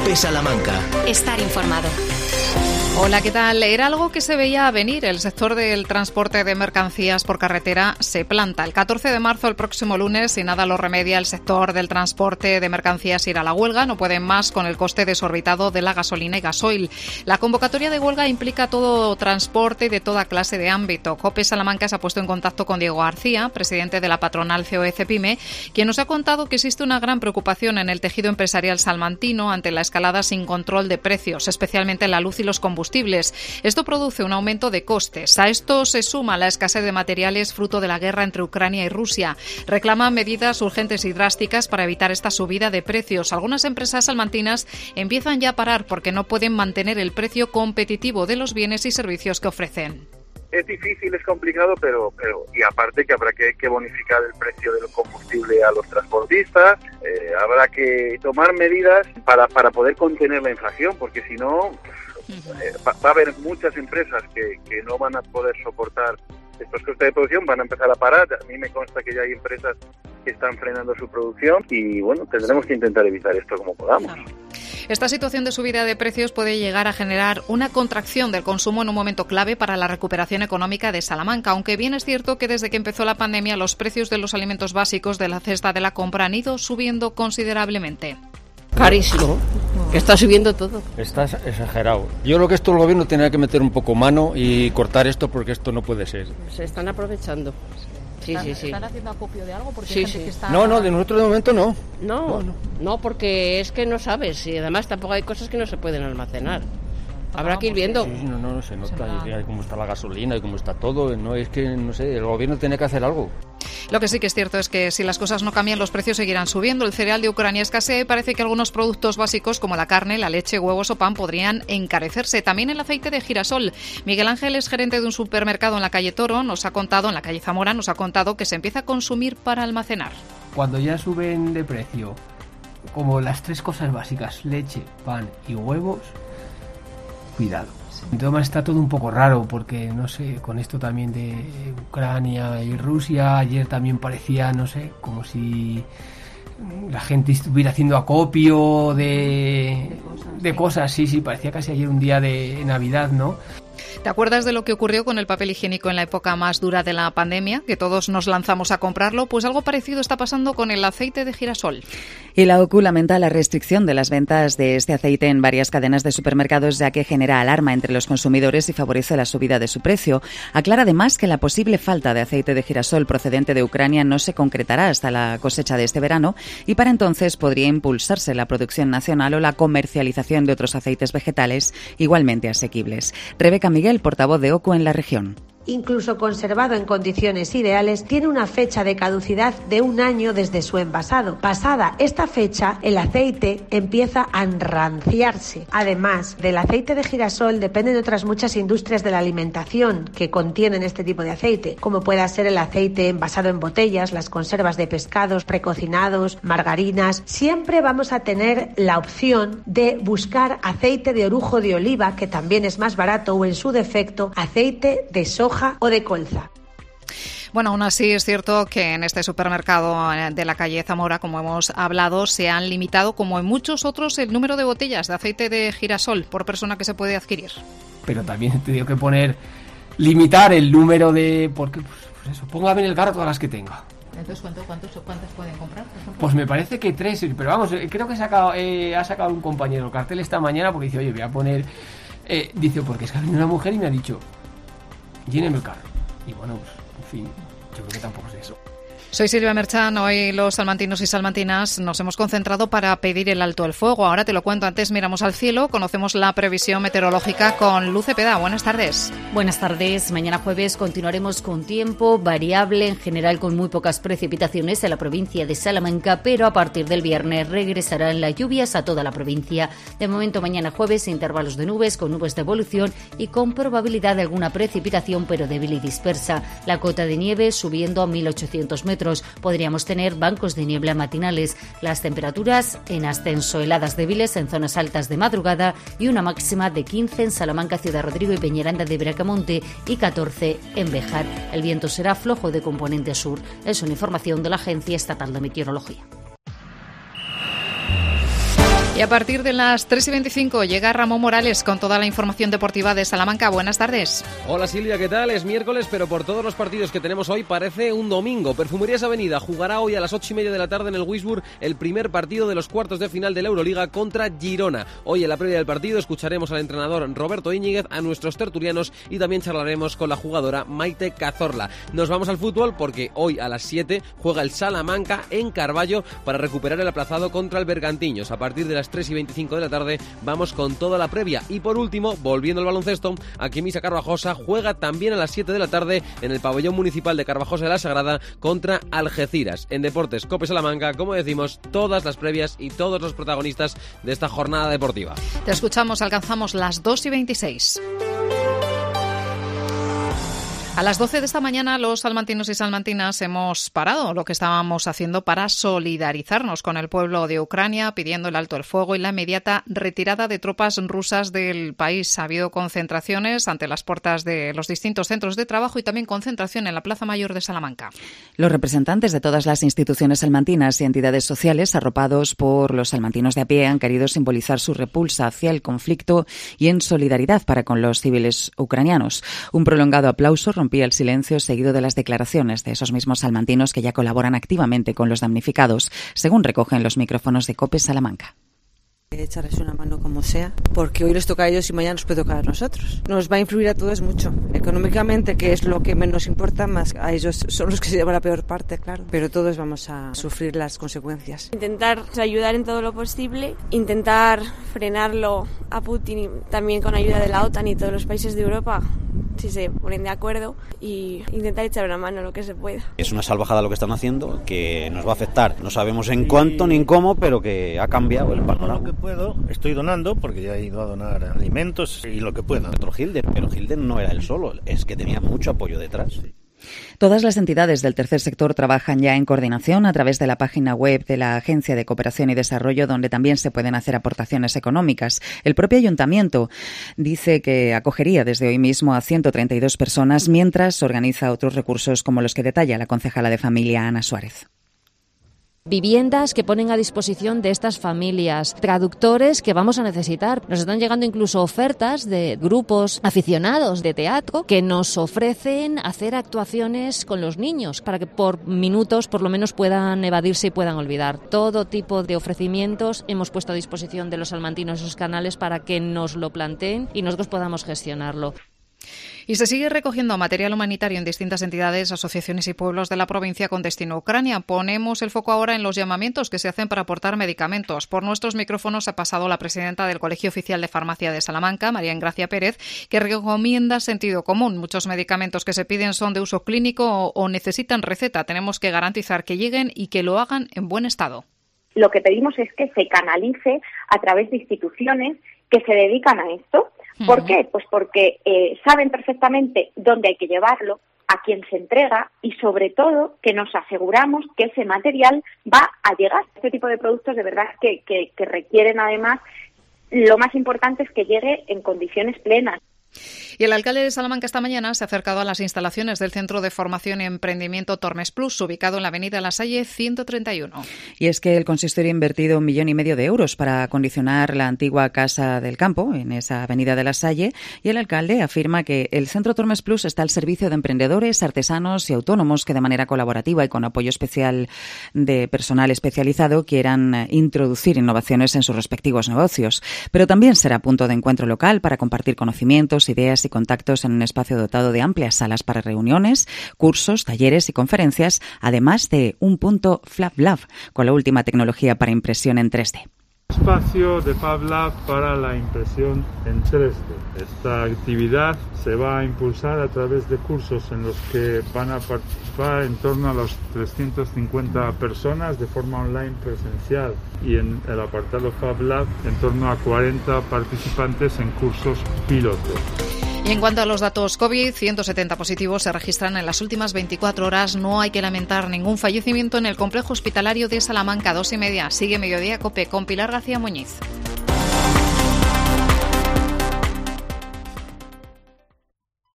COPE Salamanca. Estar informado. Hola, ¿qué tal? Era algo que se veía venir. El sector del transporte de mercancías por carretera se planta. El 14 de marzo, el próximo lunes, si nada lo remedia, el sector del transporte de mercancías irá a la huelga. No pueden más con el coste desorbitado de la gasolina y gasoil. La convocatoria de huelga implica todo transporte y de toda clase de ámbito. COPE Salamanca se ha puesto en contacto con Diego García, presidente de la patronal COE-CEPIME, quien nos ha contado que existe una gran preocupación en el tejido empresarial salmantino ante la escalada sin control de precios, especialmente en la luz y los combustibles. Esto produce un aumento de costes. A esto se suma la escasez de materiales fruto de la guerra entre Ucrania y Rusia. Reclaman medidas urgentes y drásticas para evitar esta subida de precios. Algunas empresas salmantinas empiezan ya a parar porque no pueden mantener el precio competitivo de los bienes y servicios que ofrecen. Es difícil, es complicado, pero y aparte que habrá que bonificar el precio del combustible a los transportistas, habrá que tomar medidas para poder contener la inflación, porque si no va a haber muchas empresas que no van a poder soportar estos costes de producción, van a empezar a parar. A mí me consta que ya hay empresas que están frenando su producción y bueno, tendremos que intentar evitar esto como podamos. Esta situación de subida de precios puede llegar a generar una contracción del consumo en un momento clave para la recuperación económica de Salamanca, aunque bien es cierto que desde que empezó la pandemia los precios de los alimentos básicos de la cesta de la compra han ido subiendo considerablemente. Carísimo, que está subiendo todo. Está exagerado. Yo creo que esto el gobierno tendría que meter un poco mano y cortar esto porque esto no puede ser. Se están aprovechando. Sí. ¿Están haciendo acopio de algo? Porque sí. Que está... No, de nosotros de momento no. No, porque es que no sabes y además tampoco hay cosas que no se pueden almacenar. Habrá que ir viendo. Sí, no se nota cómo está la gasolina y cómo está todo. No es que, no sé, el gobierno tiene que hacer algo. Lo que sí que es cierto es que si las cosas no cambian, los precios seguirán subiendo. El cereal de Ucrania escasea y parece que algunos productos básicos como la carne, la leche, huevos o pan podrían encarecerse. También el aceite de girasol. Miguel Ángel es gerente de un supermercado en la calle Toro, en la calle Zamora, nos ha contado que se empieza a consumir para almacenar. Cuando ya suben de precio, como las tres cosas básicas, leche, pan y huevos, cuidado. Entonces está todo un poco raro porque, no sé, con esto también de Ucrania y Rusia, ayer también parecía, no sé, como si la gente estuviera haciendo acopio de cosas, sí, parecía casi ayer un día de Navidad, ¿no? ¿Te acuerdas de lo que ocurrió con el papel higiénico en la época más dura de la pandemia? Que todos nos lanzamos a comprarlo. Pues algo parecido está pasando con el aceite de girasol. Y la OCU lamenta la restricción de las ventas de este aceite en varias cadenas de supermercados, ya que genera alarma entre los consumidores y favorece la subida de su precio. Aclara además que la posible falta de aceite de girasol procedente de Ucrania no se concretará hasta la cosecha de este verano y para entonces podría impulsarse la producción nacional o la comercialización de otros aceites vegetales igualmente asequibles. Rebeca Miguel, portavoz de OCU en la región. Incluso conservado en condiciones ideales, tiene una fecha de caducidad de 1 año desde su envasado. Pasada esta fecha, el aceite empieza a enranciarse. Además del aceite de girasol, dependen otras muchas industrias de la alimentación que contienen este tipo de aceite, como pueda ser el aceite envasado en botellas, las conservas de pescados precocinados, margarinas. Siempre vamos a tener la opción de buscar aceite de orujo de oliva, que también es más barato, o en su defecto, aceite de soja o de colza. Bueno, aún así es cierto que en este supermercado de la calle Zamora, como hemos hablado, se han limitado, como en muchos otros, el número de botellas de aceite de girasol por persona que se puede adquirir. Pero también he tenido que limitar el número de... Porque, pues eso, póngame en el carro todas las que tenga. Entonces, ¿cuántas pueden comprar? Pues me parece que 3, pero vamos, creo que ha sacado un compañero el cartel esta mañana porque dice, oye, voy a poner... dice, porque es que ha venido una mujer y me ha dicho... lléneme el carro. Y bueno, pues, en fin, yo creo que tampoco es eso. Soy Silvia Merchan. Hoy los salmantinos y salmantinas nos hemos concentrado para pedir el alto el fuego. Ahora te lo cuento. Antes miramos al cielo, conocemos la previsión meteorológica con Luz Cepeda. Buenas tardes. Buenas tardes. Mañana jueves continuaremos con tiempo variable, en general con muy pocas precipitaciones en la provincia de Salamanca, pero a partir del viernes regresarán las lluvias a toda la provincia. De momento mañana jueves intervalos de nubes con nubes de evolución y con probabilidad de alguna precipitación, pero débil y dispersa. La cota de nieve subiendo a 1.800 metros. Podríamos tener bancos de niebla matinales. Las temperaturas en ascenso, heladas débiles en zonas altas de madrugada y una máxima de 15 en Salamanca, Ciudad Rodrigo y Peñaranda de Bracamonte y 14 en Béjar. El viento será flojo de componente sur. Es una información de la Agencia Estatal de Meteorología. Y a partir de las 3:25 llega Ramón Morales con toda la información deportiva de Salamanca. Buenas tardes. Hola Silvia, ¿qué tal? Es miércoles, pero por todos los partidos que tenemos hoy parece un domingo. Perfumerías Avenida jugará hoy a las 8:30 de la tarde en el Wisburg el primer partido de los cuartos de final de la Euroliga contra Girona. Hoy en la previa del partido escucharemos al entrenador Roberto Íñiguez, a nuestros tertulianos y también charlaremos con la jugadora Maite Cazorla. Nos vamos al fútbol porque hoy a las 7 juega el Salamanca en Carballo para recuperar el aplazado contra el Bergantiños. A partir de las 3:25 de la tarde vamos con toda la previa. Y por último, volviendo al baloncesto, Aquimisa Carvajosa juega también a las 7 de la tarde en el pabellón municipal de Carvajosa de la Sagrada contra Algeciras. En Deportes Cope Salamanca, como decimos, todas las previas y todos los protagonistas de esta jornada deportiva. Te escuchamos, alcanzamos las 2:26. A las 12 de esta mañana los salmantinos y salmantinas hemos parado lo que estábamos haciendo para solidarizarnos con el pueblo de Ucrania, pidiendo el alto el fuego y la inmediata retirada de tropas rusas del país. Ha habido concentraciones ante las puertas de los distintos centros de trabajo y también concentración en la Plaza Mayor de Salamanca. Los representantes de todas las instituciones salmantinas y entidades sociales, arropados por los salmantinos de a pie, han querido simbolizar su repulsa hacia el conflicto y en solidaridad para con los civiles ucranianos. Un prolongado aplauso rompía el silencio seguido de las declaraciones de esos mismos salmantinos que ya colaboran activamente con los damnificados, según recogen los micrófonos de COPE Salamanca. Echarles una mano como sea, porque hoy les toca a ellos y mañana nos puede tocar a nosotros. Nos va a influir a todos mucho. Económicamente, que es lo que menos importa, más a ellos son los que se llevan la peor parte, claro. Pero todos vamos a sufrir las consecuencias. Intentar ayudar en todo lo posible, intentar frenarlo a Putin también con ayuda de la OTAN y todos los países de Europa, si se ponen de acuerdo, y intentar echar una mano lo que se pueda. Es una salvajada lo que están haciendo, que nos va a afectar. No sabemos en cuánto ni en cómo, pero que ha cambiado el panorama. Lo que puedo, estoy donando, porque ya he ido a donar alimentos y lo que puedo. Pero Hilder no era él solo, es que tenía mucho apoyo detrás. Sí. Todas las entidades del tercer sector trabajan ya en coordinación a través de la página web de la Agencia de Cooperación y Desarrollo, donde también se pueden hacer aportaciones económicas. El propio ayuntamiento dice que acogería desde hoy mismo a 132 personas, mientras organiza otros recursos como los que detalla la concejala de Familia, Ana Suárez. Viviendas que ponen a disposición de estas familias, traductores que vamos a necesitar. Nos están llegando incluso ofertas de grupos aficionados de teatro que nos ofrecen hacer actuaciones con los niños para que por minutos por lo menos puedan evadirse y puedan olvidar. Todo tipo de ofrecimientos hemos puesto a disposición de los salmantinos esos canales para que nos lo planteen y nosotros podamos gestionarlo. Y se sigue recogiendo material humanitario en distintas entidades, asociaciones y pueblos de la provincia con destino a Ucrania. Ponemos el foco ahora en los llamamientos que se hacen para aportar medicamentos. Por nuestros micrófonos ha pasado la presidenta del Colegio Oficial de Farmacia de Salamanca, María Engracia Pérez, que recomienda sentido común. Muchos medicamentos que se piden son de uso clínico o necesitan receta. Tenemos que garantizar que lleguen y que lo hagan en buen estado. Lo que pedimos es que se canalice a través de instituciones que se dedican a esto. ¿Por qué? Pues porque saben perfectamente dónde hay que llevarlo, a quién se entrega y sobre todo que nos aseguramos que ese material va a llegar. Este tipo de productos de verdad que requieren además, lo más importante es que llegue en condiciones plenas. Y el alcalde de Salamanca esta mañana se ha acercado a las instalaciones del Centro de Formación y Emprendimiento Tormes Plus, ubicado en la avenida La Salle 131. Y es que el consistorio ha invertido 1,5 millones de euros para acondicionar la antigua Casa del Campo, en esa avenida de La Salle, y el alcalde afirma que el Centro Tormes Plus está al servicio de emprendedores, artesanos y autónomos que de manera colaborativa y con apoyo especial de personal especializado quieran introducir innovaciones en sus respectivos negocios. Pero también será punto de encuentro local para compartir conocimientos, ideas y contactos en un espacio dotado de amplias salas para reuniones, cursos, talleres y conferencias, además de un punto Fab Lab con la última tecnología para impresión en 3D. Espacio de Fab Lab para la impresión en 3D. Esta actividad se va a impulsar a través de cursos en los que van a participar en torno a las 350 personas de forma online presencial y en el apartado Fab Lab en torno a 40 participantes en cursos piloto. Y en cuanto a los datos COVID, 170 positivos se registran en las últimas 24 horas. No hay que lamentar ningún fallecimiento en el complejo hospitalario de Salamanca. 2:30. Sigue Mediodía COPE con Pilar García Muñiz.